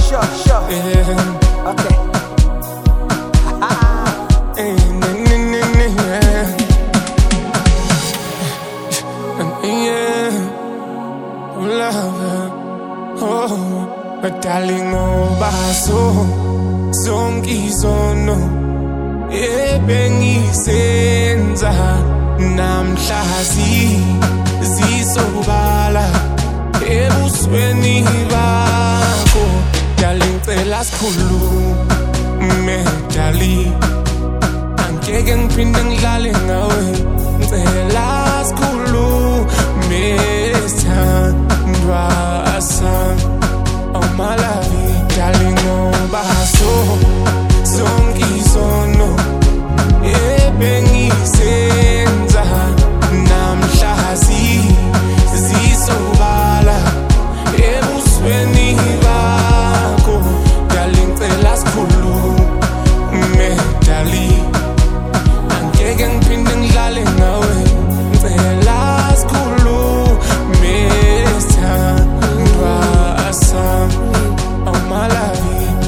Sure. Yeah. Okay. Darling, obaso zonke izono ebengisenza namhla zisobala ebusweni bakho. Darling, cela sikhulume darling, angeke ngiphinde ngidlale ngawe. Cela sikhulume sithandwa sami. Oh my love, darling, obaso zonke izono ebengisenza namhla zisobala ebusweni bakho. Darling, cela sikhulume darling, angeke ngiphinde ngidlale ngawe. Cela sikhulume sithandwa sami. Oh my love,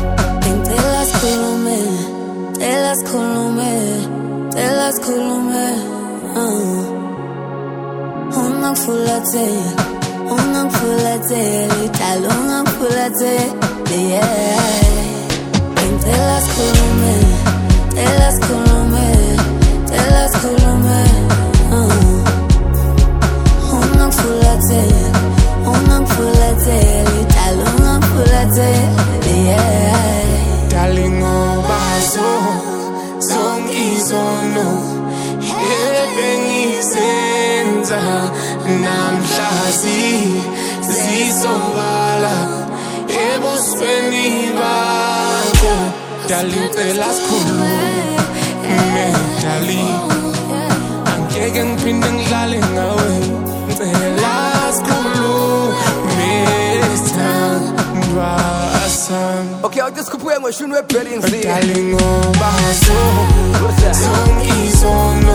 Tell us khulume. Ungangifulatheli, litala ungangifulatheli, yeah. Tell us khulume. Ungangifulatheli, litala ungangifulatheli, yeah. darling, obaso zonke izono ebengisenza namhla zisobala ebusweni bakho. Darling, cela sikhulume darling, angeke ngiphinde ngidlale ngawe. Cela sikhulume sithandwa sami. Okay, I'll just couple of shunu weddings here. Darling, obaso zonke izono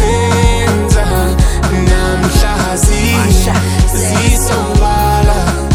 ebengisenza namhla zisobala